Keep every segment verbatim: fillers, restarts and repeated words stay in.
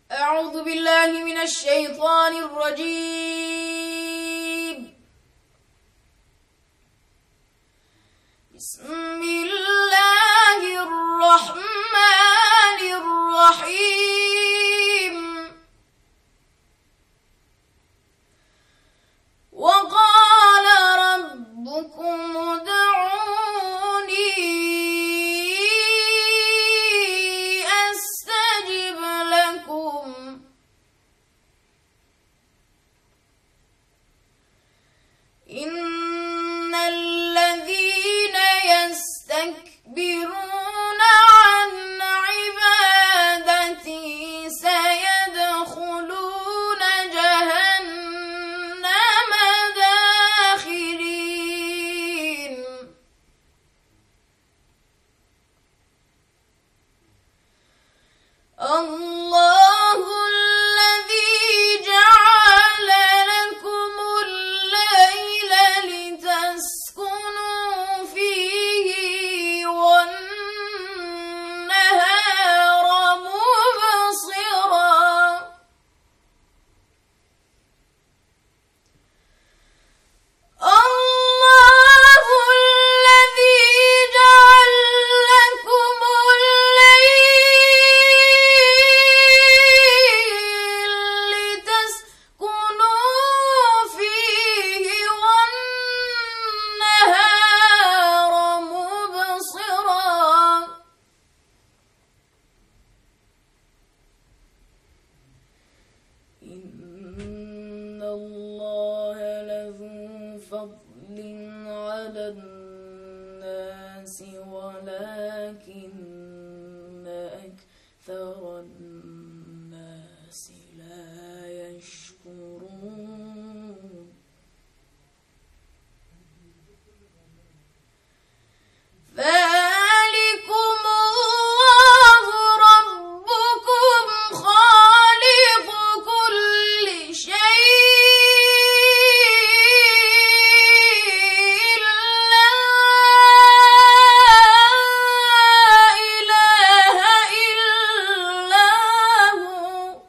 أعوذ بالله من الشيطان الرجيم. بسم الله الرحمن الرحيم. وقال ربكم ادعوني أستجب لكم. إن الذين يستكبرون عن عبادتي سيدخلون جهنم داخرين. الله الذي جعل لكم الليل لتسكنوا فيه والنهار مبصرا. الله الذي جعل لكم الليل لتسكنوا فيه والنهار مبصرا. إن الله لذو فضل على الناس ولكن أكثر الناس لا يشكرون. ذلكم الله ربكم خالق كل شيء لا إله إلا هو.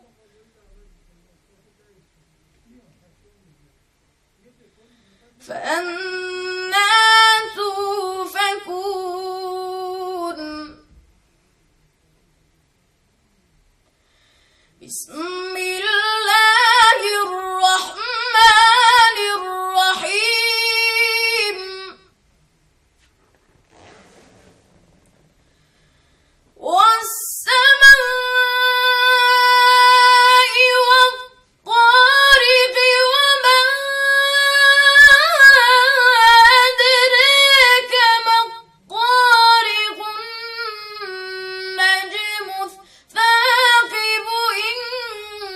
فأنى تؤفكون. بسم الله الرحمن الرحيم. والسماء والطارق وما أدراك ما الطارق. النجم الثاقب إن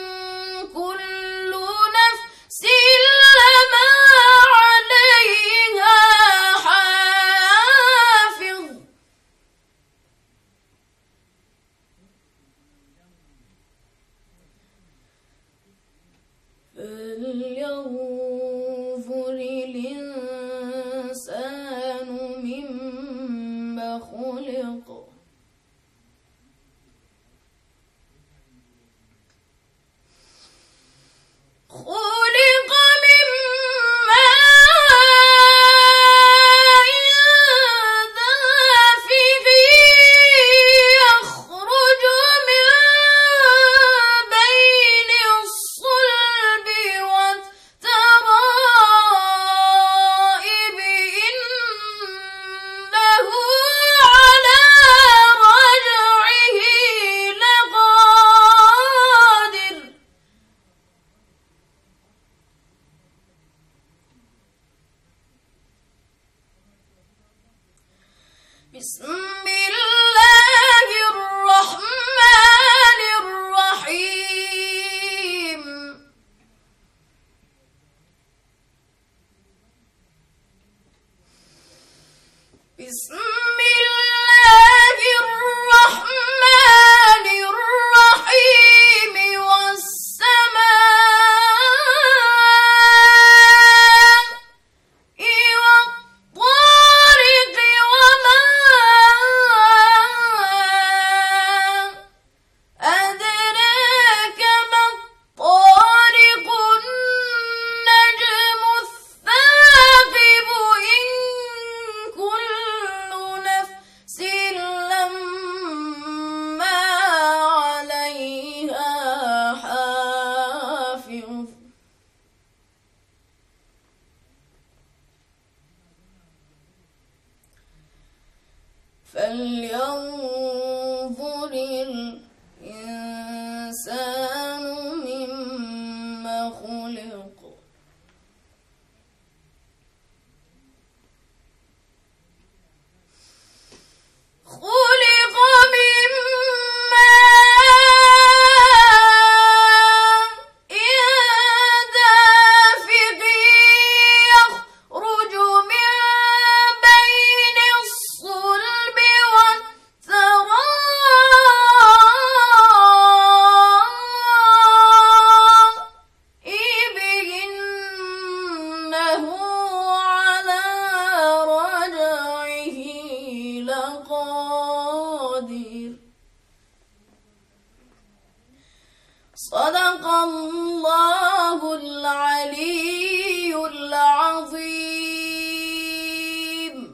فلينظر الإنسان مما خلق خلق من ماء دافق يخرج من بين الصلب والترائب إنه على رجعه لقادر. صدق الله.